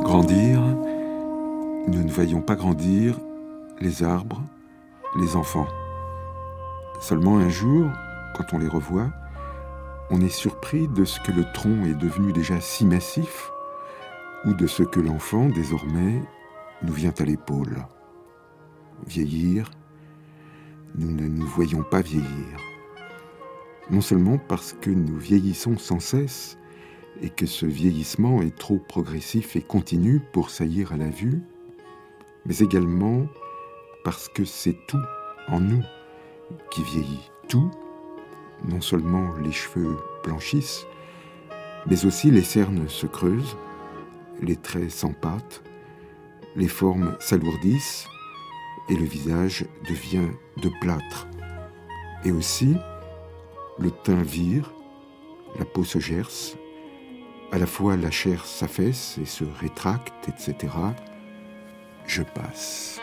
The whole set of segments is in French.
Grandir, nous ne voyons pas grandir les arbres, les enfants. Seulement un jour, quand on les revoit, on est surpris de ce que le tronc est devenu déjà si massif, ou de ce que l'enfant, désormais, nous vient à l'épaule. Vieillir, nous ne nous voyons pas vieillir. Non seulement parce que nous vieillissons sans cesse, et que ce vieillissement est trop progressif et continu pour saillir à la vue, mais également parce que c'est tout en nous qui vieillit. Tout, non seulement les cheveux blanchissent, mais aussi les cernes se creusent, les traits s'empâtent, les formes s'alourdissent et le visage devient de plâtre. Et aussi, le teint vire, la peau se gerce, à la fois la chair s'affaisse et se rétracte, etc. Je passe.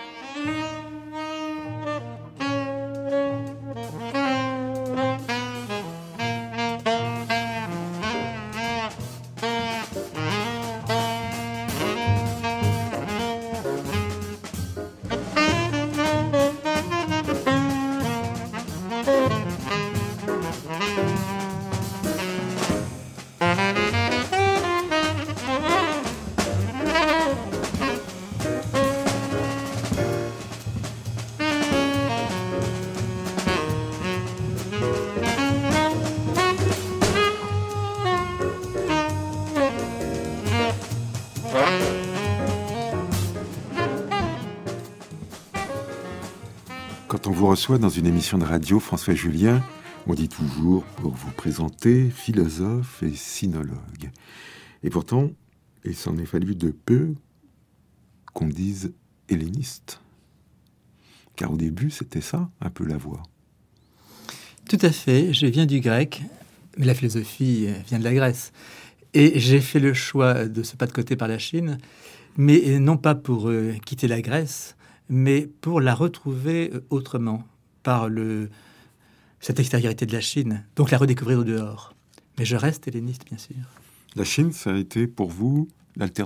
Quand on vous reçoit dans une émission de radio, François Julien, on dit toujours, pour vous présenter, philosophe et sinologue. Et pourtant, il s'en est fallu de peu qu'on dise helléniste. Car au début, c'était ça, un peu la voie. Tout à fait, je viens du grec, mais la philosophie vient de la Grèce. Et j'ai fait le choix de ce pas de côté par la Chine, mais non pas pour quitter la Grèce, mais pour la retrouver autrement, par cette extériorité de la Chine, donc la redécouvrir au dehors. Mais je reste helléniste, bien sûr. La Chine, ça a été pour vous l'alternative ?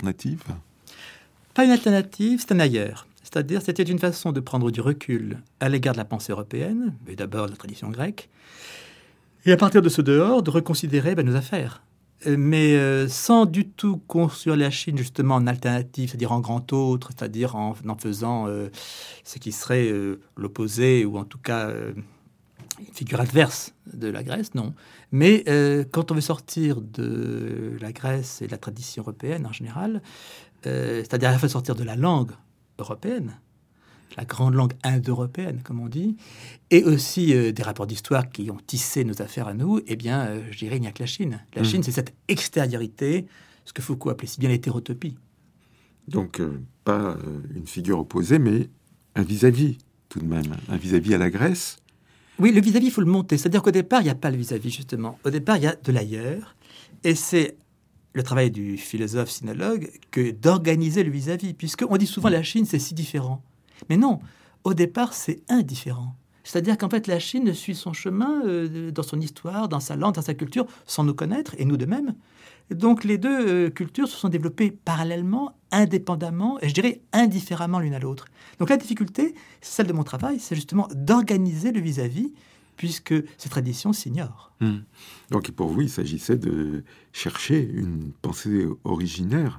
Pas une alternative, c'est un ailleurs. C'est-à-dire, c'était une façon de prendre du recul à l'égard de la pensée européenne, mais d'abord de la tradition grecque, et à partir de ce dehors, de reconsidérer nos affaires. Mais sans du tout construire la Chine justement en alternative, c'est-à-dire en grand autre, c'est-à-dire en faisant ce qui serait l'opposé, ou en tout cas une figure adverse de la Grèce, non. Mais quand on veut sortir de la Grèce et de la tradition européenne en général, c'est-à-dire à la fois sortir de la langue européenne, la grande langue indo-européenne, comme on dit, et aussi des rapports d'histoire qui ont tissé nos affaires à nous, eh bien, je dirais, il n'y a que la Chine. La Chine, c'est cette extériorité, ce que Foucault appelait si bien l'hétérotopie. Donc, pas une figure opposée, mais un vis-à-vis, tout de même. Un vis-à-vis à la Grèce. Oui, le vis-à-vis, il faut le monter. C'est-à-dire qu'au départ, il n'y a pas le vis-à-vis, justement. Au départ, il y a de l'ailleurs, et c'est le travail du philosophe sinologue que d'organiser le vis-à-vis, puisqu'on dit souvent la Chine, c'est si différent. Mais non, au départ, c'est indifférent. C'est-à-dire qu'en fait, la Chine suit son chemin dans son histoire, dans sa langue, dans sa culture, sans nous connaître, et nous de même. Donc les deux cultures se sont développées parallèlement, indépendamment, et je dirais indifféremment l'une à l'autre. Donc la difficulté, c'est celle de mon travail, c'est justement d'organiser le vis-à-vis, puisque ces traditions s'ignorent. Donc pour vous, il s'agissait de chercher une pensée originaire,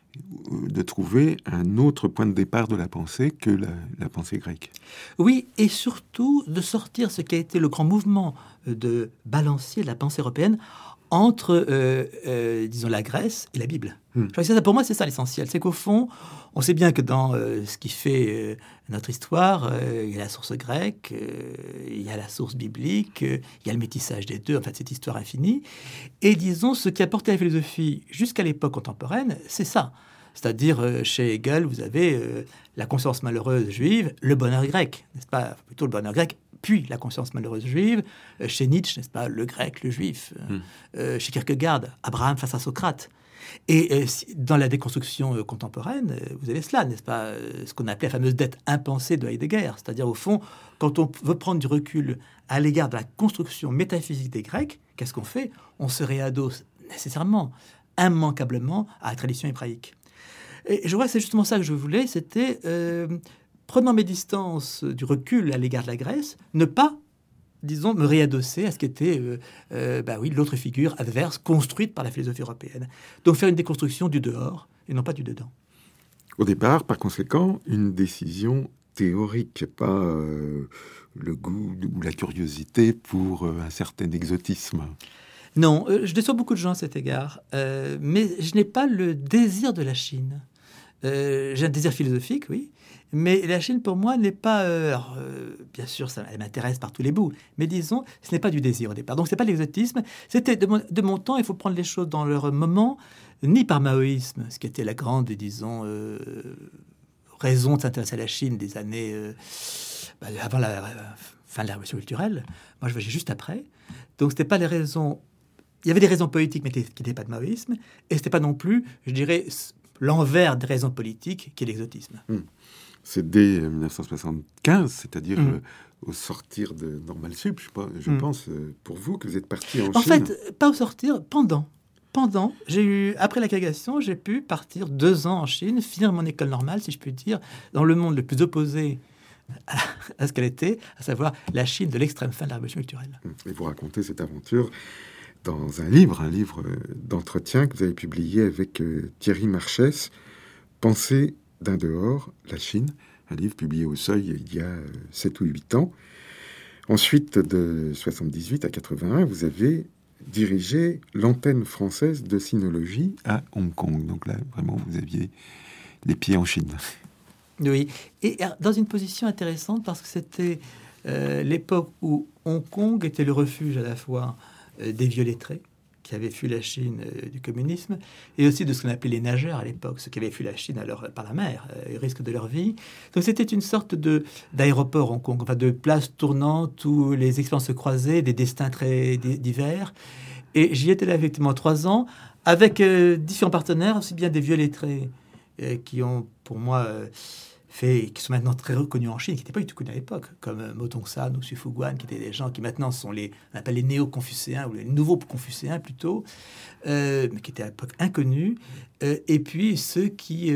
de trouver un autre point de départ de la pensée que la pensée grecque. Oui, et surtout de sortir ce qui a été le grand mouvement de balancier de la pensée européenne entre, disons, la Grèce et la Bible. Je crois que ça, pour moi, c'est ça l'essentiel. C'est qu'au fond, on sait bien que dans ce qui fait notre histoire, il y a la source grecque, il y a la source biblique, il y a le métissage des deux, en fait, cette histoire infinie. Et disons, ce qui a porté la philosophie jusqu'à l'époque contemporaine, c'est ça. C'est-à-dire, chez Hegel, vous avez la conscience malheureuse juive, le bonheur grec, n'est-ce pas ? Plutôt le bonheur grec, puis la conscience malheureuse juive. Chez Nietzsche, n'est-ce pas ? Le grec, le juif. Chez Kierkegaard, Abraham face à Socrate. Et dans la déconstruction contemporaine, vous avez cela, n'est-ce pas ? Ce qu'on appelait la fameuse dette impensée de Heidegger. C'est-à-dire, au fond, quand on veut prendre du recul à l'égard de la construction métaphysique des Grecs, qu'est-ce qu'on fait ? On se réadosse nécessairement, immanquablement, à la tradition hébraïque. Et je vois que c'est justement ça que je voulais, c'était, prenant mes distances du recul à l'égard de la Grèce, ne pas, disons, me réadosser à ce qu'était l'autre figure adverse construite par la philosophie européenne. Donc faire une déconstruction du dehors et non pas du dedans. Au départ, par conséquent, une décision théorique, pas le goût ou la curiosité pour un certain exotisme. Non, je déçois beaucoup de gens à cet égard, mais je n'ai pas le désir de la Chine. J'ai un désir philosophique, oui, mais la Chine, pour moi, n'est pas... bien sûr, elle m'intéresse par tous les bouts, mais disons, ce n'est pas du désir au départ. Donc, ce n'est pas l'exotisme. C'était de mon temps, il faut prendre les choses dans leur moment, ni par maoïsme, ce qui était la grande, disons, raison de s'intéresser à la Chine des années... avant la fin de la révolution culturelle. Moi, je voyais juste après. Donc, ce n'était pas les raisons... Il y avait des raisons politiques, mais qui n'étaient pas de maoïsme, et ce n'était pas non plus, je dirais, l'envers des raisons politiques qui est l'exotisme. C'est dès 1975, c'est-à-dire au sortir de Normal Sup, je pense, pour vous, que vous êtes parti en Chine. En fait, pas au sortir, pendant. Après l'agrégation, j'ai pu partir 2 ans en Chine, finir mon école normale, si je puis dire, dans le monde le plus opposé à ce qu'elle était, à savoir la Chine de l'extrême fin de la révolution culturelle. Et vous racontez cette aventure dans un livre d'entretien que vous avez publié avec Thierry Marchès, Pensée d'un dehors, la Chine, un livre publié au Seuil il y a 7 ou 8 ans. Ensuite, de 78 à 81, vous avez dirigé l'antenne française de sinologie à Hong Kong. Donc là, vraiment, vous aviez les pieds en Chine. Oui, et dans une position intéressante parce que c'était l'époque où Hong Kong était le refuge à la fois des vieux lettrés qui avaient fui la Chine du communisme et aussi de ce qu'on appelait les nageurs à l'époque, ceux qui avaient fui la Chine par la mer, au risque de leur vie. Donc c'était une sorte d'aéroport Hong Kong, enfin de place tournante où les expériences se croisaient, des destins très divers. Et j'y étais là effectivement 3 ans avec différents partenaires, aussi bien des vieux lettrés qui ont pour moi... qui sont maintenant très reconnus en Chine, qui n'étaient pas du tout connus à l'époque, comme Mo Tong-san ou Xu Fuguan, qui étaient des gens qui maintenant sont on appelle les néo-confucéens, ou les nouveaux confucéens plutôt, mais qui étaient à l'époque inconnus, et puis ceux qui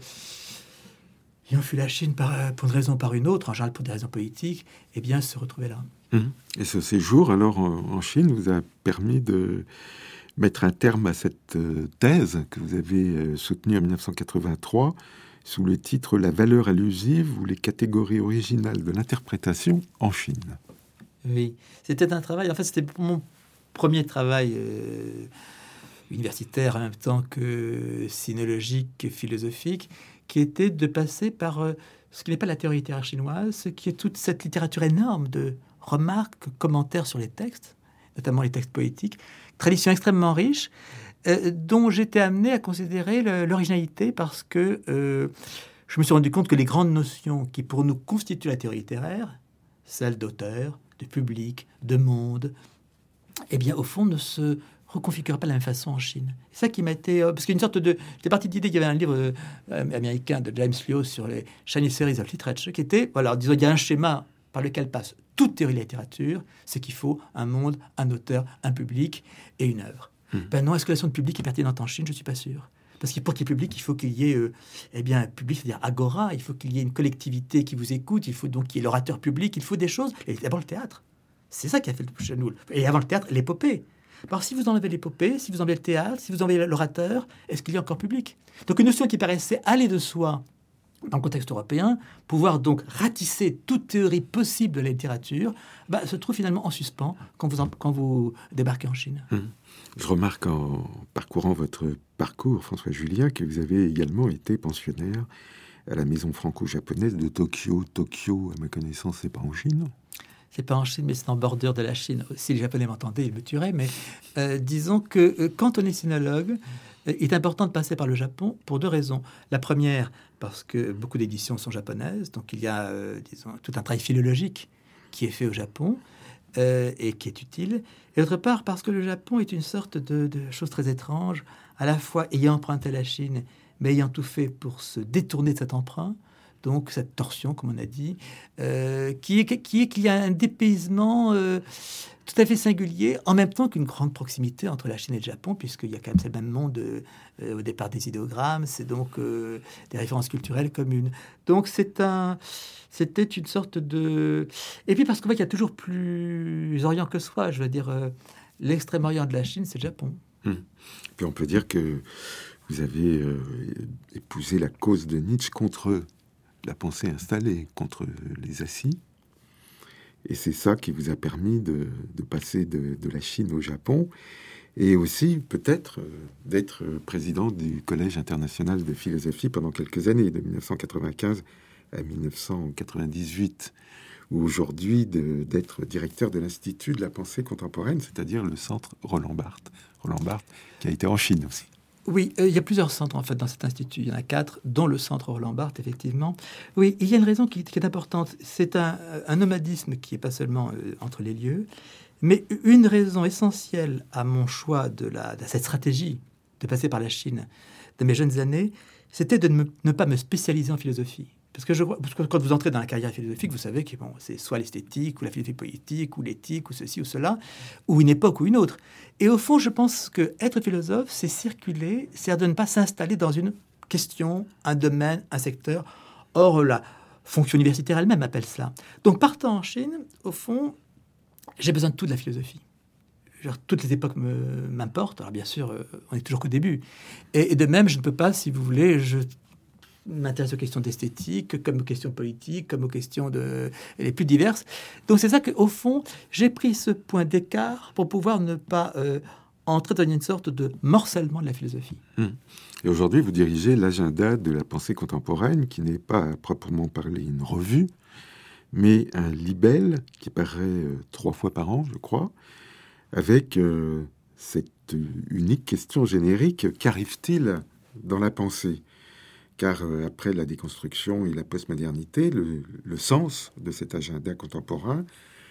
ont fui la Chine pour une raison ou par une autre, en général pour des raisons politiques, eh bien se retrouvaient là. Et ce séjour, alors, en Chine, vous a permis de mettre un terme à cette thèse que vous avez soutenue en 1983, sous le titre « La valeur allusive ou les catégories originales de l'interprétation en Chine ». Oui, c'était un travail, en fait c'était mon premier travail universitaire en même temps que sinologique, philosophique, qui était de passer par ce qui n'est pas la théorie littéraire chinoise, ce qui est toute cette littérature énorme de remarques, commentaires sur les textes, notamment les textes poétiques, tradition extrêmement riche, dont j'étais amené à considérer l'originalité parce que je me suis rendu compte que les grandes notions qui pour nous constituent la théorie littéraire, celles d'auteur, de public, de monde, eh bien au fond ne se reconfigurent pas de la même façon en Chine. C'est ça qui m'a été... parce qu'il y a une sorte de... J'étais parti d'idée qu'il y avait un livre américain de James Liu sur les Chinese Series of Literature qui était, voilà, disons, il y a un schéma par lequel passe toute théorie de la littérature, c'est qu'il faut un monde, un auteur, un public et une œuvre. Ben non, est-ce que la notion de public est pertinente en Chine? Je ne suis pas sûr. Parce que pour qu'il y ait public, il faut qu'il y ait un public, c'est-à-dire agora, il faut qu'il y ait une collectivité qui vous écoute, il faut donc qu'il y ait l'orateur public, il faut des choses. Et d'abord le théâtre. C'est ça qui a fait le chez nous. Et avant le théâtre, l'épopée. Alors si vous enlevez l'épopée, si vous enlevez le théâtre, si vous enlevez l'orateur, est-ce qu'il y a encore public? Donc une notion qui paraissait aller de soi dans le contexte européen, pouvoir donc ratisser toute théorie possible de la littérature, se trouve finalement en suspens quand vous débarquez en Chine. Je remarque en parcourant votre parcours, François Julien, que vous avez également été pensionnaire à la maison franco-japonaise de Tokyo. Tokyo, à ma connaissance, c'est pas en Chine. C'est pas en Chine, mais c'est en bordure de la Chine. Si les Japonais m'entendaient, ils me tueraient. Mais disons que quand on est sinologue, il est important de passer par le Japon pour 2 raisons. La première, parce que beaucoup d'éditions sont japonaises, donc il y a, disons, tout un travail philologique qui est fait au Japon et qui est utile. Et d'autre part, parce que le Japon est une sorte de chose très étrange, à la fois ayant emprunté la Chine, mais ayant tout fait pour se détourner de cet emprunt, donc cette torsion, comme on a dit, qui est qu'il y a un dépaysement tout à fait singulier, en même temps qu'une grande proximité entre la Chine et le Japon, puisqu'il y a quand même, c'est le même monde au départ des idéogrammes, c'est donc des références culturelles communes. Donc c'était une sorte de... Et puis parce qu'on voit qu'il y a toujours plus orient que soi, je veux dire, l'extrême-orient de la Chine, c'est le Japon. Puis on peut dire que vous avez épousé la cause de Nietzsche contre la pensée installée, contre les assis. Et c'est ça qui vous a permis de passer de la Chine au Japon. Et aussi, peut-être, d'être président du Collège international de philosophie pendant quelques années, de 1995 à 1998. Ou aujourd'hui, d'être directeur de l'Institut de la pensée contemporaine, c'est-à-dire le centre Roland Barthes. Roland Barthes, qui a été en Chine aussi. Oui, il y a plusieurs centres en fait dans cet institut. Il y en a 4, dont le centre Roland Barthes, effectivement. Oui, il y a une raison qui est importante. C'est un nomadisme qui n'est pas seulement entre les lieux, mais une raison essentielle à mon choix de cette stratégie de passer par la Chine de mes jeunes années, c'était de ne pas me spécialiser en philosophie. Parce que quand vous entrez dans la carrière philosophique, vous savez que c'est soit l'esthétique, ou la philosophie politique, ou l'éthique, ou ceci, ou cela, ou une époque, ou une autre. Et au fond, je pense que être philosophe, c'est circuler, c'est de ne pas s'installer dans une question, un domaine, un secteur. Or, la fonction universitaire elle-même appelle cela. Donc, partant en Chine, au fond, j'ai besoin de tout de la philosophie. Genre, toutes les époques m'importent. Alors, bien sûr, on est toujours qu'au début. Et de même, je ne peux pas, si vous voulez, m'intéresse aux questions d'esthétique, comme aux questions politiques, comme aux questions les plus diverses. Donc c'est ça qu'au fond, j'ai pris ce point d'écart pour pouvoir ne pas entrer dans une sorte de morcellement de la philosophie. Et aujourd'hui, vous dirigez l'agenda de la pensée contemporaine, qui n'est pas à proprement parler une revue, mais un libelle qui paraît 3 fois par an, je crois, avec cette unique question générique: qu'arrive-t-il dans la pensée ? Car après la déconstruction et la postmodernité, le sens de cet agenda contemporain,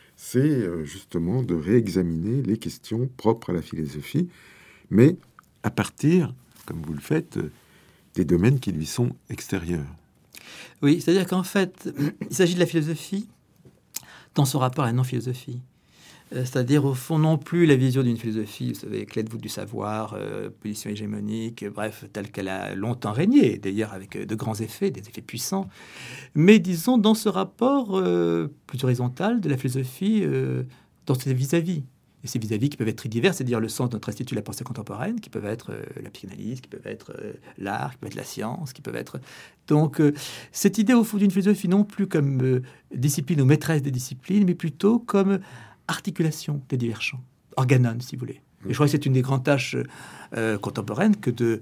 c'est justement de réexaminer les questions propres à la philosophie, mais à partir, comme vous le faites, des domaines qui lui sont extérieurs. Oui, c'est-à-dire qu'en fait, il s'agit de la philosophie dans son rapport à la non-philosophie. C'est-à-dire, au fond, non plus la vision d'une philosophie, vous savez, clé de voûte du savoir, position hégémonique, bref, telle qu'elle a longtemps régné, d'ailleurs avec de grands effets, des effets puissants, mais disons dans ce rapport plus horizontal de la philosophie dans ses vis-à-vis. Et ces vis-à-vis qui peuvent être très divers, c'est-à-dire le sens de notre institut de la pensée contemporaine, qui peuvent être la psychanalyse, qui peuvent être l'art, qui peuvent être la science, qui peuvent être... Donc, cette idée, au fond, d'une philosophie, non plus comme discipline ou maîtresse des disciplines, mais plutôt comme articulation des divers champs, organon, si vous voulez. Et je crois que c'est une des grandes tâches contemporaines que de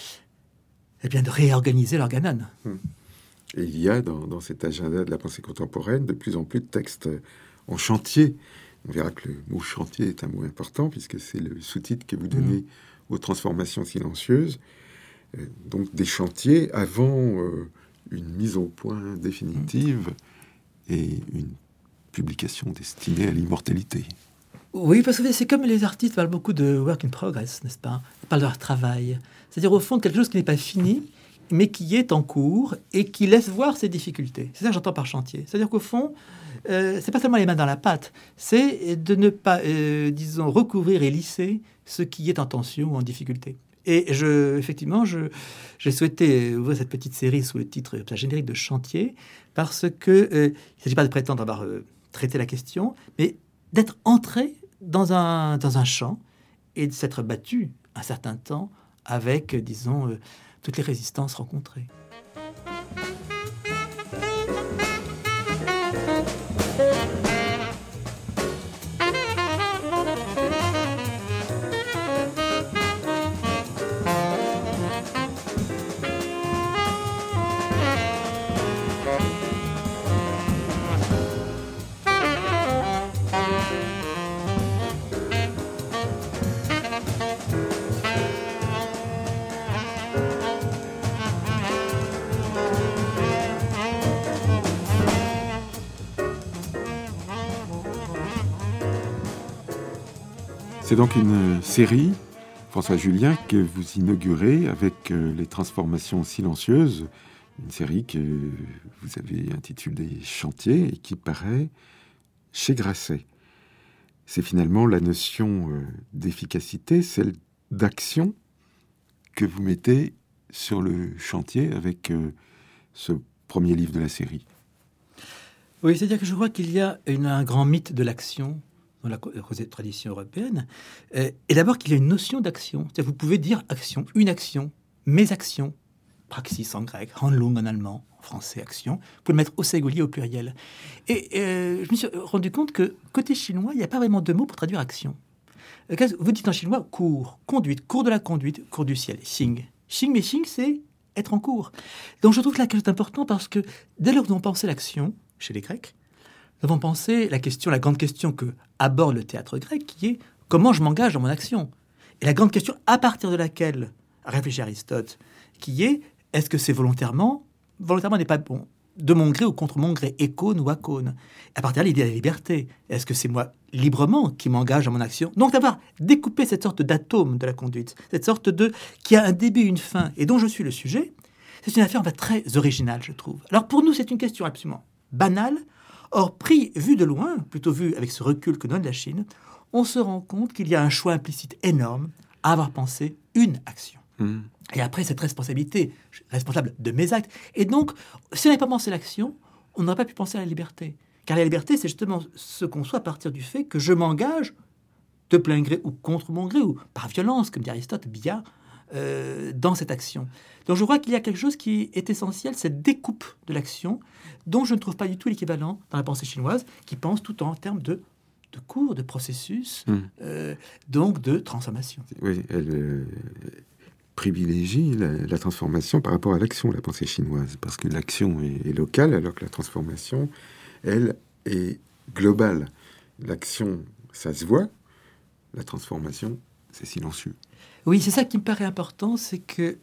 réorganiser l'organon. Et il y a dans cet agenda de la pensée contemporaine de plus en plus de textes en chantier. On verra que le mot chantier est un mot important, puisque c'est le sous-titre que vous donnez aux transformations silencieuses. Donc des chantiers avant une mise au point définitive et une publication destinée à l'immortalité. Oui, parce que c'est comme les artistes parlent beaucoup de work in progress, n'est-ce pas ? Ils parlent de leur travail. C'est-à-dire, au fond, quelque chose qui n'est pas fini, mais qui est en cours et qui laisse voir ses difficultés. C'est ça que j'entends par chantier. C'est-à-dire qu'au fond, c'est pas seulement les mains dans la pâte, c'est de ne pas, disons, recouvrir et lisser ce qui est en tension ou en difficulté. Et effectivement, j'ai souhaité ouvrir cette petite série sous le titre générique de Chantier, parce que il ne s'agit pas de prétendre avoir traité la question, mais d'être entré dans un champ et de s'être battu un certain temps avec, disons, toutes les résistances rencontrées. C'est donc une série, François Julien, que vous inaugurez avec les transformations silencieuses, une série que vous avez intitulée Chantier et qui paraît chez Grasset. C'est finalement la notion d'efficacité, celle d'action que vous mettez sur le chantier avec ce premier livre de la série. Oui, c'est-à-dire que je crois qu'il y a un grand mythe de l'action dans la tradition européenne, et d'abord qu'il y a une notion d'action. C'est-à-dire que vous pouvez dire action, une action, mes actions, praxis en grec, Handlung en allemand, en français, action. Vous pouvez le mettre au singulier, au pluriel. Et je me suis rendu compte que côté chinois, il n'y a pas vraiment de mots pour traduire action. Vous dites en chinois cours, conduite, cours de la conduite, cours du ciel, xing. Xing, mais xing, c'est être en cours. Donc je trouve que là, c'est important parce que dès lors que nous avons pensé l'action, chez les Grecs, nous avons pensé la grande question que aborde le théâtre grec, qui est comment je m'engage dans mon action. Et la grande question à partir de laquelle réfléchit Aristote, qui est est-ce que c'est volontairement n'est pas bon, de mon gré ou contre mon gré, écone ou acone. À partir de là, l'idée de la liberté. Est-ce que c'est moi librement qui m'engage dans mon action? Donc d'avoir découpé cette sorte d'atome de la conduite, cette sorte qui a un début et une fin, et dont je suis le sujet, c'est une affaire en fait très originale, je trouve. Alors pour nous, c'est une question absolument banale. Or, vu de loin, plutôt vu avec ce recul que donne la Chine, on se rend compte qu'il y a un choix implicite énorme à avoir pensé une action. Et après, cette responsabilité, je suis responsable de mes actes. Et donc, si on n'avait pas pensé l'action, on n'aurait pas pu penser à la liberté. Car la liberté, c'est justement ce qu'on soit à partir du fait que je m'engage de plein gré ou contre mon gré, ou par violence, comme dit Aristote, bia, dans cette action. Donc je crois qu'il y a quelque chose qui est essentiel, cette découpe de l'action, dont je ne trouve pas du tout l'équivalent dans la pensée chinoise, qui pense tout en termes de cours, de processus, donc de transformation. Oui, elle privilégie la transformation par rapport à l'action, la pensée chinoise, parce que l'action est locale, alors que la transformation, elle, est globale. L'action, ça se voit, la transformation, c'est silencieux. Oui, c'est ça qui me paraît important, c'est que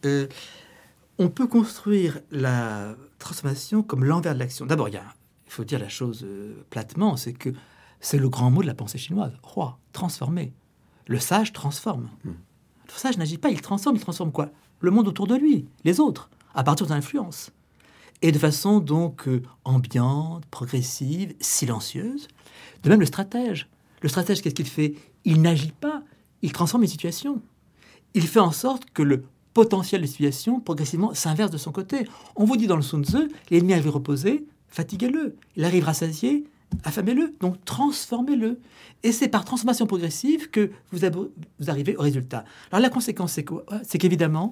on peut construire la transformation comme l'envers de l'action. D'abord, il faut dire la chose platement, c'est que c'est le grand mot de la pensée chinoise. Roi, transformer. Le sage transforme. Le sage n'agit pas, il transforme quoi? Le monde autour de lui, les autres, à partir de l'influence. Et de façon donc ambiante, progressive, silencieuse. De même le stratège. Le stratège, qu'est-ce qu'il fait? Il n'agit pas, il transforme les situations. Il fait en sorte que le potentiel de situation progressivement s'inverse de son côté. On vous dit dans le Sun Tzu, l'ennemi avait reposé, fatiguez-le. Il arrive rassasié, affamez-le. Donc transformez-le. Et c'est par transformation progressive que vous arrivez au résultat. Alors la conséquence, c'est quoi? C'est qu'évidemment,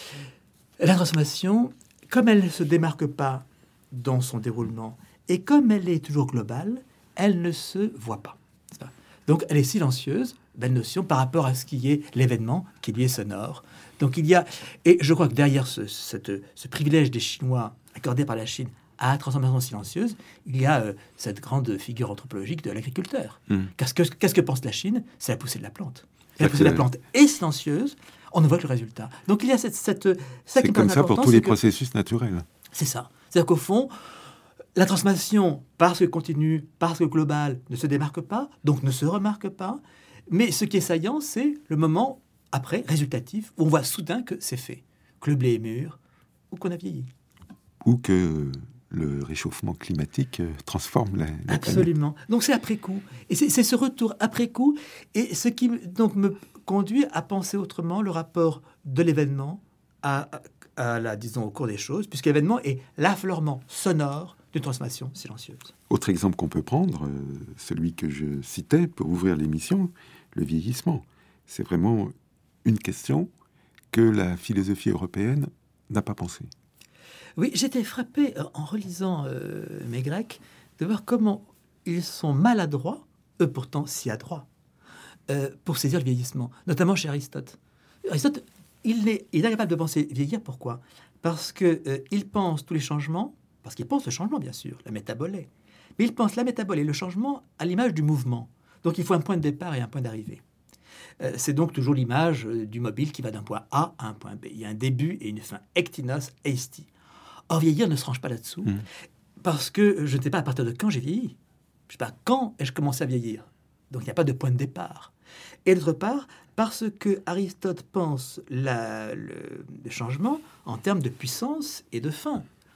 la transformation, comme elle ne se démarque pas dans son déroulement, et comme elle est toujours globale, elle ne se voit pas. Donc elle est silencieuse, belle notion, par rapport à ce qui est l'événement, qui lui est sonore. Donc il y a, et je crois que derrière ce privilège des Chinois accordé par la Chine à la transformation silencieuse, il y a cette grande figure anthropologique de l'agriculteur. Qu'est-ce que pense la Chine? C'est la poussée de la plante. Et la poussée de la plante est silencieuse, on ne voit que le résultat. Donc il y a c'est comme ça pour tous les processus naturels. C'est ça. C'est-à-dire qu'au fond, la transformation, parce que continue, parce que globale, ne se démarque pas, donc ne se remarque pas. Mais ce qui est saillant, c'est le moment après, résultatif, où on voit soudain que c'est fait, que le blé est mûr, ou qu'on a vieilli. Ou que le réchauffement climatique transforme la Absolument. planète. Donc c'est après coup. Et c'est ce retour après coup, et ce qui donc me conduit à penser autrement le rapport de l'événement disons, au cours des choses, puisque l'événement est l'affleurement sonore d'une transformation silencieuse. Autre exemple qu'on peut prendre, celui que je citais pour ouvrir l'émission, le vieillissement. C'est vraiment une question que la philosophie européenne n'a pas pensée. Oui, j'étais frappé en relisant mes Grecs de voir comment ils sont maladroits, eux pourtant si adroits, pour saisir le vieillissement, notamment chez Aristote. Aristote, il est incapable de penser vieillir, pourquoi? Parce qu'il pense tous les changements, parce qu'il pense le changement bien sûr, la métabolée, mais il pense la métabolée, le changement à l'image du mouvement. Donc il faut un point de départ et un point d'arrivée. C'est donc toujours l'image du mobile qui va d'un point A à un point B. Il y a un début et une fin, ektinos, eisti. Or, vieillir ne se range pas là-dessous, parce que je ne sais pas à partir de quand j'ai vieilli. Je ne sais pas quand ai-je commencé à vieillir. Donc, il n'y a pas de point de départ. Et d'autre part, parce que Aristote pense le changement en termes de puissance et de fin.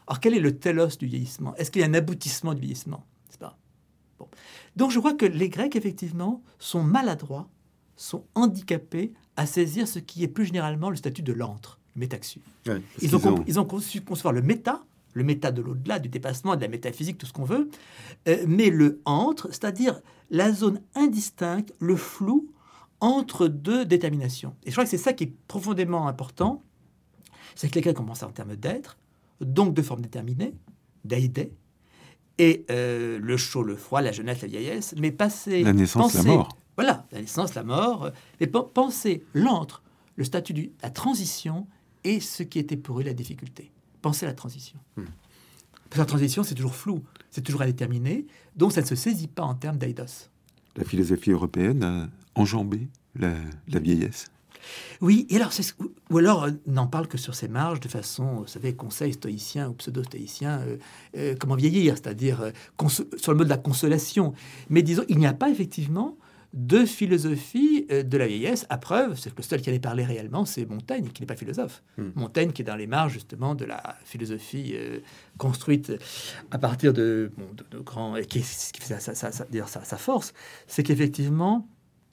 Alors, quel est le télos du vieillissement? Est-ce qu'il y a un aboutissement du vieillissement? C'est pas bon. Donc, je crois que les Grecs, effectivement, sont maladroits, sont handicapés à saisir ce qui est plus généralement le statut de l'antre, le métaxu. Ouais, ils ont su concevoir le méta de l'au-delà, du dépassement, de la métaphysique, tout ce qu'on veut, mais le entre, c'est-à-dire la zone indistincte, le flou entre deux déterminations. Et je crois que c'est ça qui est profondément important, c'est que les Grecs ont pensé en termes d'être, donc de forme déterminée, d'aïdé, et le chaud, le froid, la jeunesse, la vieillesse, mais la naissance, la mort. Voilà, la naissance, la mort, mais penser l'antre, le statut de la transition, et ce qui était pour eux la difficulté. Penser à la transition. Parce que la transition, c'est toujours flou, c'est toujours indéterminé, donc ça ne se saisit pas en termes d'aïdos. La philosophie européenne a enjambé la vieillesse. Oui, et alors, ou alors n'en parle que sur ses marges, de façon, vous savez, conseil stoïcien ou pseudo-stoïcien, comment vieillir, c'est-à-dire sur le mode de la consolation. Mais disons, il n'y a pas effectivement de philosophie de la vieillesse. À preuve, c'est que le seul qui en ait parlé réellement, c'est Montaigne, qui n'est pas philosophe. Montaigne, qui est dans les marges, justement, de la philosophie construite à partir de grands... Et qui fait sa force, c'est qu'effectivement,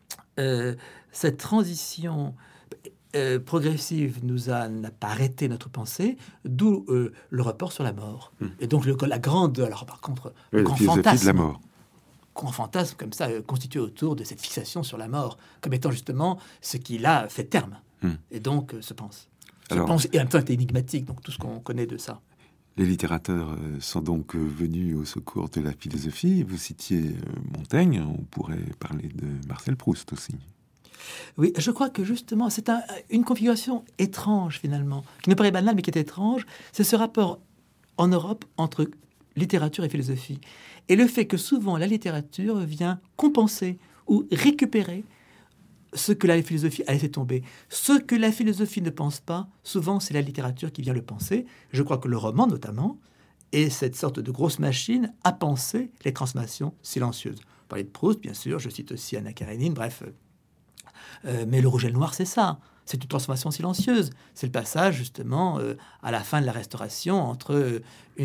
cette transition progressive n'a pas arrêté notre pensée, d'où le report sur la mort. Et donc, la grande... Alors, par contre, le grand fantasme... de la mort. Grand fantasme comme ça constitué autour de cette fixation sur la mort comme étant justement ce qui là fait terme et donc se pense. Et en même temps c'est énigmatique, donc tout ce qu'on connaît de ça. Les littérateurs sont donc venus au secours de la philosophie. Vous citiez Montaigne, on pourrait parler de Marcel Proust aussi. Oui, je crois que justement c'est une configuration étrange finalement, qui me paraît banale mais qui est étrange, c'est ce rapport en Europe entre littérature et philosophie. Et le fait que souvent la littérature vient compenser ou récupérer ce que la philosophie a laissé tomber. Ce que la philosophie ne pense pas, souvent c'est la littérature qui vient le penser. Je crois que le roman notamment est cette sorte de grosse machine à penser les transformations silencieuses. Vous parlez de Proust, bien sûr, je cite aussi Anna Karénine, bref. Mais le rouge et le noir, c'est ça. C'est une transformation silencieuse. C'est le passage, justement, à la fin de la Restauration, entre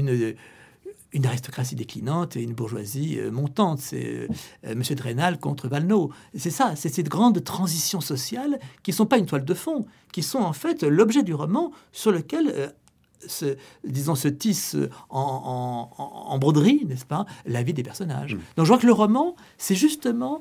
une aristocratie déclinante et une bourgeoisie montante. C'est Monsieur de Rênal contre Valenod. C'est ça, c'est ces grandes transitions sociales qui ne sont pas une toile de fond, qui sont en fait l'objet du roman sur lequel se tisse en broderie, n'est-ce pas, la vie des personnages. Donc je vois que le roman, c'est justement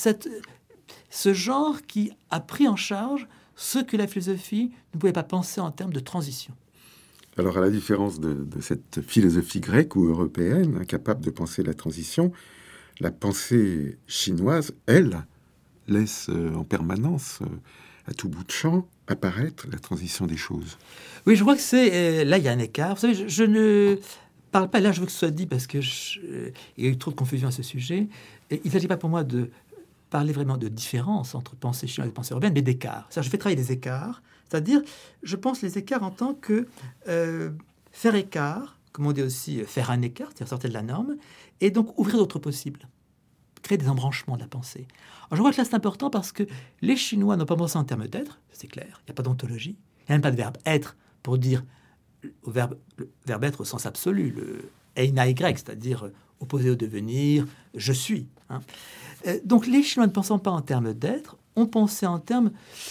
ce genre qui a pris en charge ce que la philosophie ne pouvait pas penser en termes de transition. Alors, à la différence de cette philosophie grecque ou européenne, incapable de penser la transition, la pensée chinoise, elle, laisse en permanence, à tout bout de champ, apparaître la transition des choses. Oui, je crois que c'est... là, il y a un écart. Vous savez, je ne parle pas... Là, je veux que ce soit dit parce que il y a eu trop de confusion à ce sujet. Et il ne s'agit pas pour moi de parler vraiment de différence entre pensée chinoise et pensée européenne, mais d'écart. C'est-à-dire, je fais travailler des écarts. C'est-à-dire, je pense les écarts en tant que faire écart, comme on dit aussi faire un écart, c'est-à-dire sortir de la norme, et donc ouvrir d'autres possibles, créer des embranchements de la pensée. Alors je crois que là c'est important parce que les Chinois n'ont pas pensé en termes d'être, c'est clair, il n'y a pas d'ontologie, il n'y a même pas de verbe être pour dire le verbe être au sens absolu, le einai grec, c'est-à-dire opposé au devenir, je suis. Donc les Chinois ne pensant pas en termes d'être, ont pensé en termes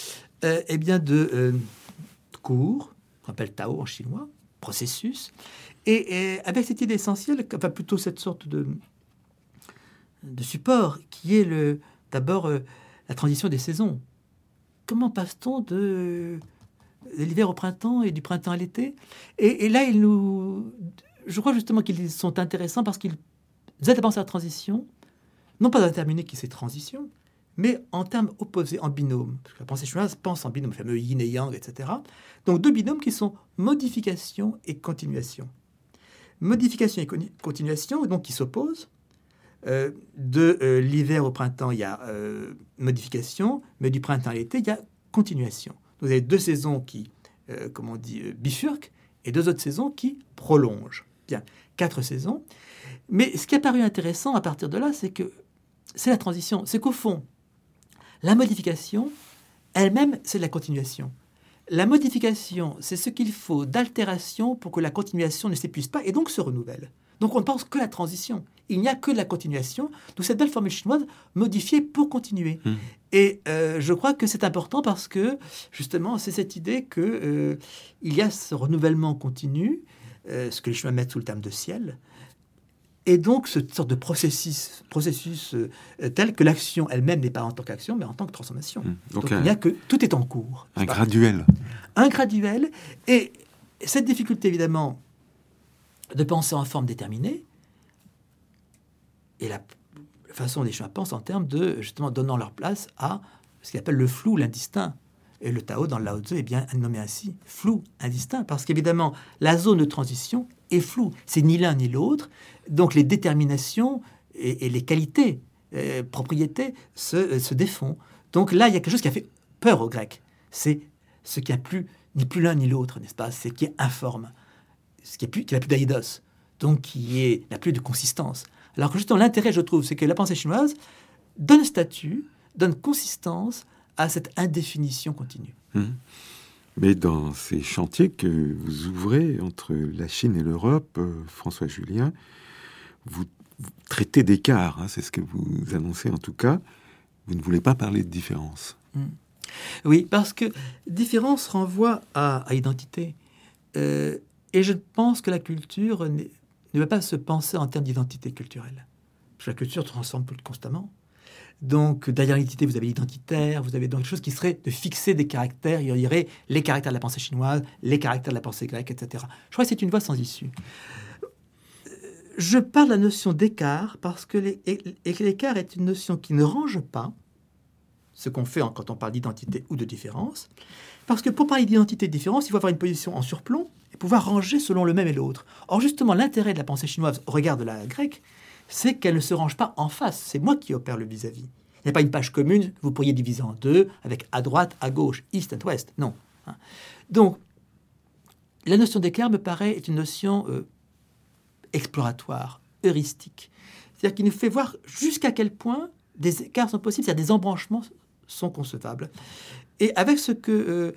de cours, qu'on appelle Tao en chinois, processus, et avec cette idée essentielle, enfin plutôt cette sorte de support, qui est d'abord la transition des saisons. Comment passe-t-on de l'hiver au printemps et du printemps à l'été ? Et là, je crois justement qu'ils sont intéressants parce qu'ils aident à penser à la transition, non pas à déterminer qui c'est transition, mais en termes opposés, en binôme. Parce que la pensée chinoise pense en binôme, le fameux yin et yang, etc. Donc deux binômes qui sont modification et continuation. Modification et continuation, donc qui s'opposent. De l'hiver au printemps, il y a modification, mais du printemps à l'été, il y a continuation. Vous avez deux saisons qui, bifurquent, et deux autres saisons qui prolongent. Bien, 4 saisons. Mais ce qui a paru intéressant à partir de là, c'est que c'est la transition. C'est qu'au fond, la modification, elle-même, c'est de la continuation. la modification, c'est ce qu'il faut d'altération pour que la continuation ne s'épuise pas et donc se renouvelle. Donc on ne pense que la transition. Il n'y a que de la continuation. Donc cette belle formule chinoise, modifier pour continuer. Et je crois que c'est important parce que, justement, c'est cette idée qu'il y a ce renouvellement continu, ce que les Chinois mettent sous le terme de ciel, et donc cette sorte de processus tel que l'action elle-même n'est pas en tant qu'action, mais en tant que transformation. Donc il n'y a que... Tout est en cours. Un graduel. Un graduel. Et cette difficulté, évidemment, de penser en forme déterminée, et la façon dont les Chinois pensent en termes de, justement, donnant leur place à ce qu'ils appellent le flou, l'indistinct. Et le Tao, dans le Lao Tzu, est bien nommé ainsi, flou, indistinct, parce qu'évidemment, la zone de transition est floue. C'est ni l'un ni l'autre. Donc les déterminations et les qualités, propriétés se défont. Donc là, il y a quelque chose qui a fait peur aux Grecs. C'est ce qui n'a plus ni plus l'un ni l'autre, n'est-ce pas? C'est qui est informe, ce qui n'a plus d'aïdos, donc qui n'a plus de consistance. Alors que justement, l'intérêt, je trouve, c'est que la pensée chinoise donne statut, donne consistance à cette indéfinition continue. Mais dans ces chantiers que vous ouvrez entre la Chine et l'Europe, François Julien, vous traitez d'écart, hein, c'est ce que vous annoncez en tout cas. Vous ne voulez pas parler de différence. Oui, parce que différence renvoie à identité. Et je pense que la culture ne va pas se penser en termes d'identité culturelle. Parce que la culture transforme constamment. Donc, derrière l'identité, vous avez l'identitaire, vous avez donc quelque chose qui serait de fixer des caractères. Il y aurait les caractères de la pensée chinoise, les caractères de la pensée grecque, etc. Je crois que c'est une voie sans issue. Je parle de la notion d'écart parce que l'écart est une notion qui ne range pas ce qu'on fait quand on parle d'identité ou de différence. Parce que pour parler d'identité et de différence, il faut avoir une position en surplomb et pouvoir ranger selon le même et l'autre. Or, justement, l'intérêt de la pensée chinoise au regard de la grecque, c'est qu'elle ne se range pas en face. C'est moi qui opère le vis-à-vis. Il n'y a pas une page commune que vous pourriez diviser en deux, avec à droite, à gauche, east and west. Non. Donc, la notion d'écart me paraît être une notion exploratoire, heuristique. C'est-à-dire qu'il nous fait voir jusqu'à quel point des écarts sont possibles, c'est-à-dire des embranchements sont concevables. Et avec ce que...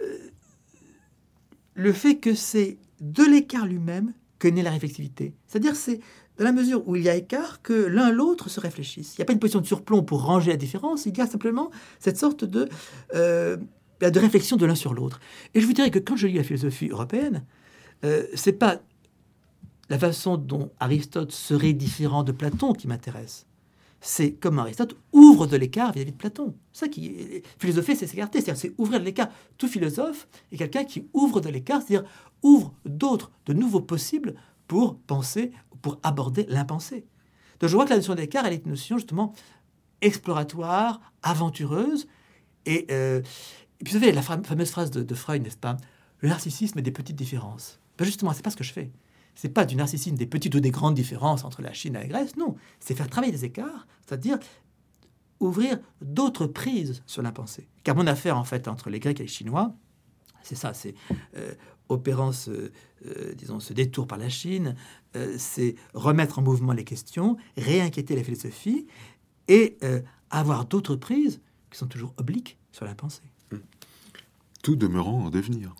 le fait que c'est de l'écart lui-même que naît la réflexivité. C'est-à-dire c'est dans la mesure où il y a écart que l'un l'autre se réfléchissent. Il n'y a pas une position de surplomb pour ranger la différence, il y a simplement cette sorte de réflexion de l'un sur l'autre. Et je vous dirais que quand je lis la philosophie européenne, c'est pas la façon dont Aristote serait différent de Platon qui m'intéresse. C'est comme Aristote ouvre de l'écart vis-à-vis de Platon. Ça qui est philosopher, c'est s'écarter, c'est-à-dire c'est ouvrir de l'écart. Tout philosophe est quelqu'un qui ouvre de l'écart, c'est-à-dire ouvre d'autres, de nouveaux possibles pour penser, pour aborder l'impensé. Donc je vois que la notion d'écart, elle est une notion justement exploratoire, aventureuse. Et puis vous savez, la fameuse phrase de Freud, n'est-ce pas? Le narcissisme des petites différences. Ben justement, c'est pas ce que je fais. C'est pas du narcissisme des petites ou des grandes différences entre la Chine et la Grèce, non. C'est faire travailler des écarts, c'est-à-dire ouvrir d'autres prises sur l'impensé. Car mon affaire, en fait, entre les Grecs et les Chinois, c'est ça, c'est opérant ce détour par la Chine, c'est remettre en mouvement les questions, réinquiéter la philosophie et avoir d'autres prises qui sont toujours obliques sur la pensée. Tout demeurant en devenir.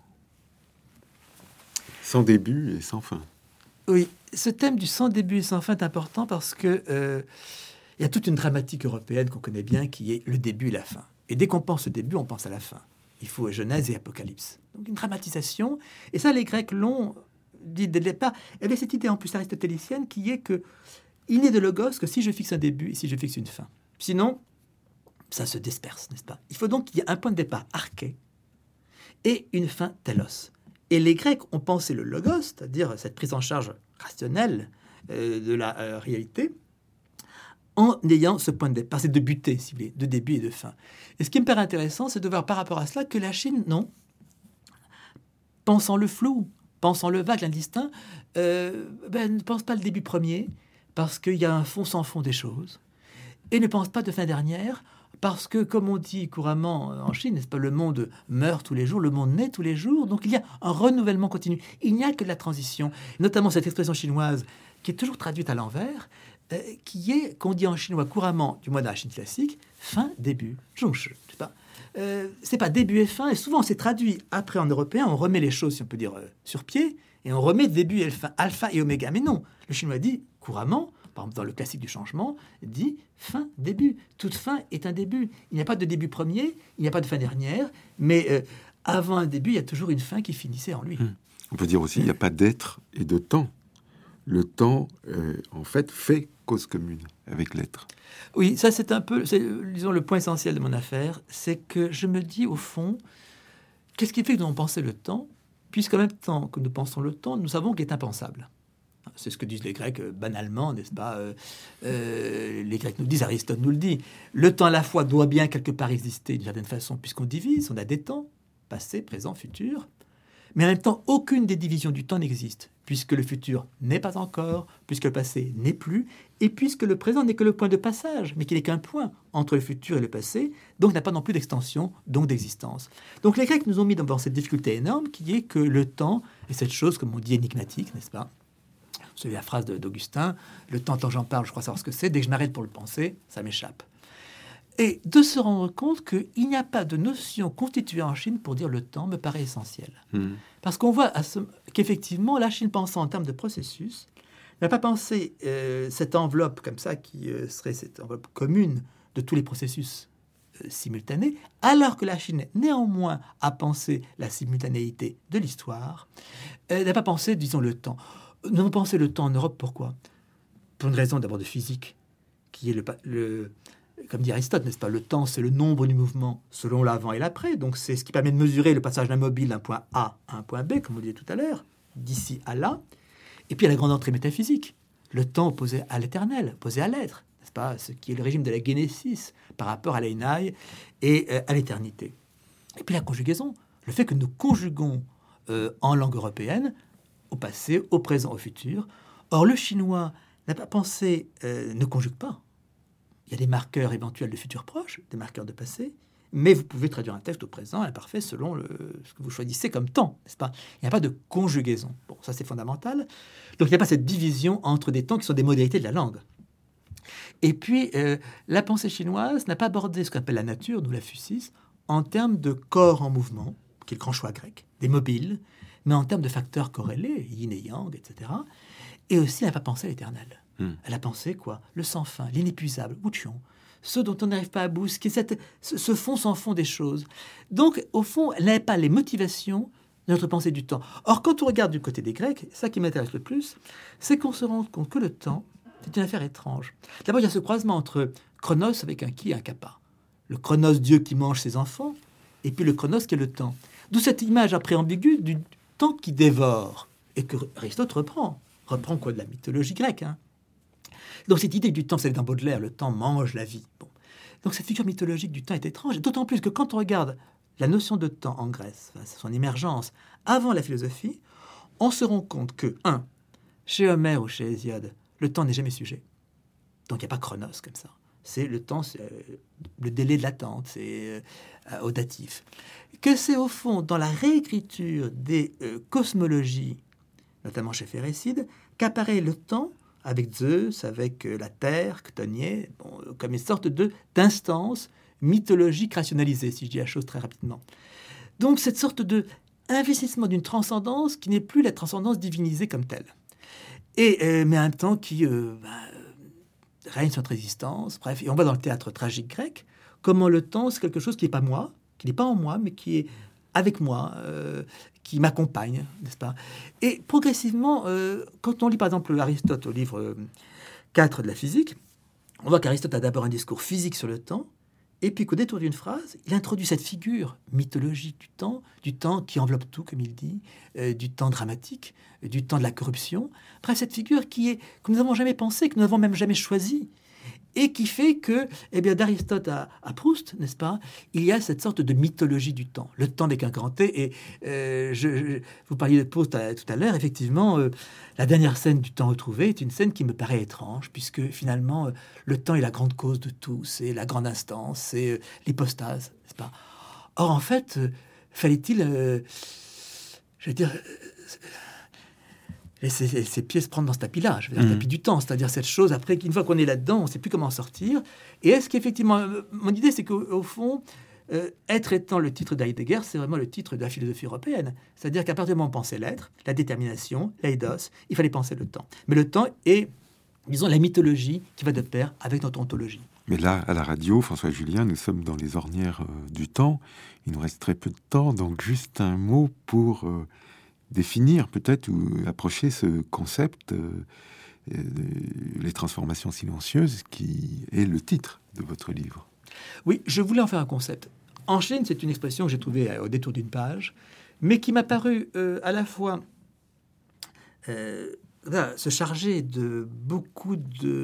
Sans début et sans fin. Oui, ce thème du sans début et sans fin est important parce que il y a toute une dramatique européenne qu'on connaît bien qui est le début et la fin. Et dès qu'on pense au début, on pense à la fin. Il faut Genèse et Apocalypse. Donc une dramatisation. Et ça, les Grecs l'ont dit dès le départ. Il y avait cette idée en plus aristotélicienne qui est que il n'est de logos que si je fixe un début et si je fixe une fin. Sinon, ça se disperse, n'est-ce pas? Il faut donc qu'il y ait un point de départ arché et une fin telos. Et les Grecs ont pensé le logos, c'est-à-dire cette prise en charge rationnelle de la réalité, en ayant ce point de départ, c'est de buter, si vous voulez, de début et de fin. Et ce qui me paraît intéressant, c'est de voir par rapport à cela que la Chine, non, pensant le flou, pensant le vague, l'indistinct, ne pense pas le début premier, parce qu'il y a un fond sans fond des choses, et ne pense pas de fin dernière, parce que, comme on dit couramment en Chine, n'est-ce pas, le monde meurt tous les jours, le monde naît tous les jours, donc il y a un renouvellement continu. Il n'y a que de la transition, notamment cette expression chinoise qui est toujours traduite à l'envers, qui est, qu'on dit en chinois couramment, du moins dans la Chine classique, fin, début, zhongshi, c'est pas début et fin, et souvent c'est traduit après en européen, on remet les choses, si on peut dire, sur pied, et on remet début et fin, alpha et oméga. Mais non, le chinois dit couramment, par exemple dans le classique du changement, dit fin, début. Toute fin est un début. Il n'y a pas de début premier, il n'y a pas de fin dernière, mais avant un début, il y a toujours une fin qui finissait en lui. On peut dire aussi qu'il n'y a pas d'être et de temps. Le temps, en fait cause commune avec l'être. Oui, ça c'est un peu, disons, le point essentiel de mon affaire, c'est que je me dis au fond, qu'est-ce qui fait que nous avons pensé le temps, puisqu'en même temps que nous pensons le temps, nous savons qu'il est impensable. C'est ce que disent les Grecs banalement, n'est-ce pas? Les Grecs nous disent, Aristote nous le dit, le temps à la fois doit bien quelque part exister d'une certaine façon, puisqu'on divise, on a des temps, passé, présent, futur, mais en même temps, aucune des divisions du temps n'existe, puisque le futur n'est pas encore, puisque le passé n'est plus, et puisque le présent n'est que le point de passage, mais qu'il n'est qu'un point entre le futur et le passé, donc n'a pas non plus d'extension, donc d'existence. Donc les Grecs nous ont mis dans cette difficulté énorme, qui est que le temps est cette chose, comme on dit, énigmatique, n'est-ce pas? C'est la phrase d'Augustin, le temps, tant j'en parle, je crois savoir ce que c'est, dès que je m'arrête pour le penser, ça m'échappe. Et de se rendre compte qu'il n'y a pas de notion constituée en Chine pour dire le temps me paraît essentiel. Parce qu'on voit qu'effectivement, la Chine pensant en termes de processus, n'a pas pensé cette enveloppe comme ça, qui serait cette enveloppe commune de tous les processus simultanés, alors que la Chine, néanmoins, a pensé la simultanéité de l'histoire, n'a pas pensé, disons, le temps. Nous avons pensé le temps en Europe, pourquoi? Pour une raison d'abord de physique, qui est comme dit Aristote, n'est-ce pas? Le temps, c'est le nombre du mouvement selon l'avant et l'après. Donc, c'est ce qui permet de mesurer le passage d'un mobile d'un point A à un point B, comme on le disait tout à l'heure, d'ici à là. Et puis, il y a la grande entrée métaphysique. Le temps opposé à l'éternel, opposé à l'être, n'est-ce pas? Ce qui est le régime de la génésis par rapport à l'Einaï et à l'éternité. Et puis, la conjugaison. Le fait que nous conjuguons en langue européenne au passé, au présent, au futur. Or, le chinois n'a pas pensé, ne conjugue pas. Il y a des marqueurs éventuels de futur proche, des marqueurs de passé, mais vous pouvez traduire un texte au présent imparfait selon ce que vous choisissez comme temps, n'est-ce pas? Il n'y a pas de conjugaison. Bon, ça c'est fondamental. Donc il n'y a pas cette division entre des temps qui sont des modalités de la langue. Et puis, la pensée chinoise n'a pas abordé ce qu'on appelle la nature, nous la Phusis, en termes de corps en mouvement, qui est le grand choix grec, des mobiles, mais en termes de facteurs corrélés, yin et yang, etc. Et aussi, elle n'a pas pensé à l'éternel. Elle a pensé quoi? Le sans fin, l'inépuisable, Wuqiong, ce dont on n'arrive pas à bout, ce fond sans fond des choses. Donc, au fond, elle n'avait pas les motivations de notre pensée du temps. Or, quand on regarde du côté des Grecs, ça qui m'intéresse le plus, c'est qu'on se rend compte que le temps, c'est une affaire étrange. D'abord, il y a ce croisement entre chronos avec un qui et un kappa. Le chronos, Dieu qui mange ses enfants, et puis le chronos qui est le temps. D'où cette image après ambiguë du temps qui dévore, et que Aristote reprend. Reprend quoi? De la mythologie grecque, hein. Donc cette idée du temps, c'est dans Baudelaire, le temps mange la vie. Bon. Donc cette figure mythologique du temps est étrange, d'autant plus que quand on regarde la notion de temps en Grèce, son émergence avant la philosophie, on se rend compte que, chez Homère ou chez Hésiode, le temps n'est jamais sujet. Donc il n'y a pas chronos comme ça. C'est le temps, c'est le délai de l'attente, c'est au datif. Que c'est au fond, dans la réécriture des cosmologies, notamment chez Phérécide, qu'apparaît le temps avec Zeus, avec la Terre, Chthonier, comme une sorte d'instance mythologique rationalisée, si je dis la chose très rapidement. Donc cette sorte d'investissement d'une transcendance qui n'est plus la transcendance divinisée comme telle. Et mais en même temps qui règne sur notre existence. Bref, et on va dans le théâtre tragique grec, comment le temps, c'est quelque chose qui n'est pas moi, qui n'est pas en moi, mais qui est avec moi, qui m'accompagne, n'est-ce pas? Et progressivement, quand on lit par exemple Aristote au livre 4 de la physique, on voit qu'Aristote a d'abord un discours physique sur le temps, et puis qu'au détour d'une phrase, il introduit cette figure mythologique du temps qui enveloppe tout, comme il dit, du temps dramatique, du temps de la corruption. Bref, cette figure que nous n'avons jamais pensé, que nous n'avons même jamais choisie, et qui fait que, d'Aristote à Proust, n'est-ce pas, il y a cette sorte de mythologie du temps. Le temps n'est qu'un grand T, et vous parliez de Proust tout à l'heure, effectivement, la dernière scène du temps retrouvé est une scène qui me paraît étrange, puisque finalement, le temps est la grande cause de tout, c'est la grande instance, c'est l'hypostase, n'est-ce pas? Or, en fait, fallait-il, je veux dire... Et ces pieds se prendre dans ce tapis-là, je veux dire, le tapis du temps, c'est-à-dire cette chose, après qu'une fois qu'on est là-dedans, on ne sait plus comment sortir. Et est-ce qu'effectivement, mon idée, c'est qu'au fond, être étant le titre d'Heidegger, c'est vraiment le titre de la philosophie européenne. C'est-à-dire qu'à partir du moment où on pensait l'être, la détermination, l'eidos, il fallait penser le temps. Mais le temps est, disons, la mythologie qui va de pair avec notre ontologie. Mais là, à la radio, François Julien, nous sommes dans les ornières du temps. Il nous reste très peu de temps, donc juste un mot pour définir peut-être ou approcher ce concept, les transformations silencieuses, qui est le titre de votre livre. Oui, je voulais en faire un concept. En Chine, c'est une expression que j'ai trouvée au détour d'une page, mais qui m'a paru à la fois se charger de beaucoup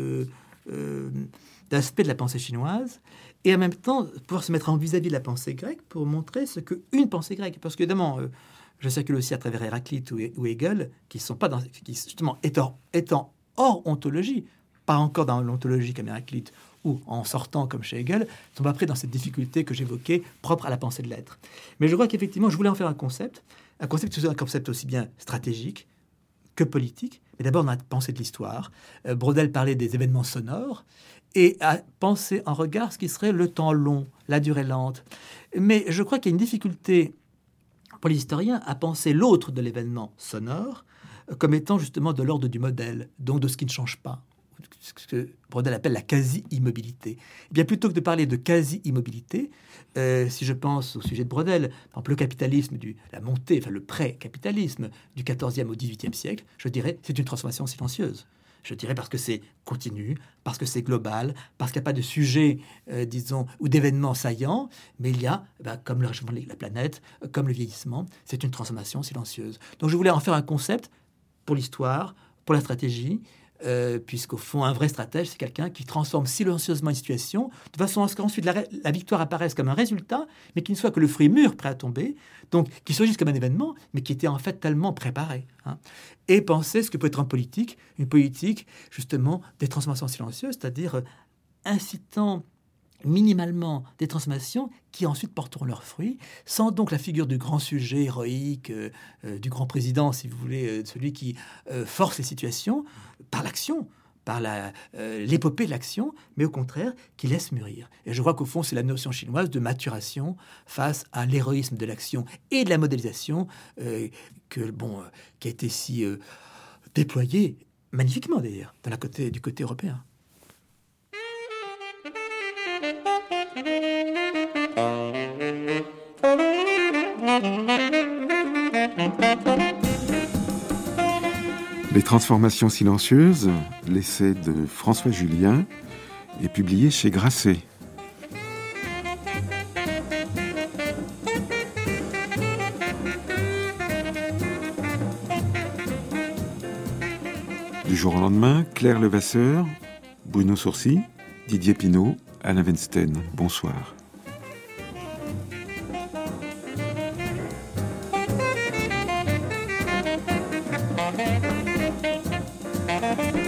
d'aspects de la pensée chinoise, et en même temps pouvoir se mettre en vis-à-vis de la pensée grecque pour montrer ce qu'une pensée grecque. Parce que évidemment, je circule aussi à travers Héraclite ou Hegel, qui sont pas dans, qui justement étant hors ontologie, pas encore dans l'ontologie comme Héraclite, ou en sortant comme chez Hegel, ne sont pas pris dans cette difficulté que j'évoquais, propre à la pensée de l'être. Mais je crois qu'effectivement, je voulais en faire un concept aussi bien stratégique que politique, mais d'abord dans la pensée de l'histoire. Braudel parlait des événements sonores, et à penser en regard ce qui serait le temps long, la durée lente. Mais je crois qu'il y a une difficulté pour les historiens à penser l'autre de l'événement sonore comme étant justement de l'ordre du modèle, donc de ce qui ne change pas, ce que Braudel appelle la quasi-immobilité. Et bien plutôt que de parler de quasi-immobilité, si je pense au sujet de Braudel, par exemple le capitalisme, la montée, enfin le pré-capitalisme du XIVe au XVIIIe siècle, je dirais c'est une transformation silencieuse. Je dirais parce que c'est continu, parce que c'est global, parce qu'il n'y a pas de sujet, disons, ou d'événements saillants, mais il y a, comme le réchauffement de la planète, comme le vieillissement, c'est une transformation silencieuse. Donc je voulais en faire un concept pour l'histoire, pour la stratégie, puisqu'au fond, un vrai stratège, c'est quelqu'un qui transforme silencieusement une situation, de façon à ce qu'ensuite la victoire apparaisse comme un résultat, mais qui ne soit que le fruit mûr prêt à tomber, donc qui surgisse comme un événement, mais qui était en fait tellement préparé. Et penser ce que peut être une politique justement des transformations silencieuses, c'est-à-dire incitant minimalement des transformations qui ensuite porteront leurs fruits, sans donc la figure du grand sujet héroïque, du grand président, si vous voulez, celui qui force les situations par l'action, par l'épopée de l'action, mais au contraire, qui laisse mûrir. Et je crois qu'au fond, c'est la notion chinoise de maturation face à l'héroïsme de l'action et de la modélisation qui a été si déployée, magnifiquement d'ailleurs, du côté européen. Les transformations silencieuses, l'essai de François Julien, est publié chez Grasset. Du jour au lendemain, Claire Levasseur, Bruno Sourcy, Didier Pinault, Alain Weinstein. Bonsoir. Thank you.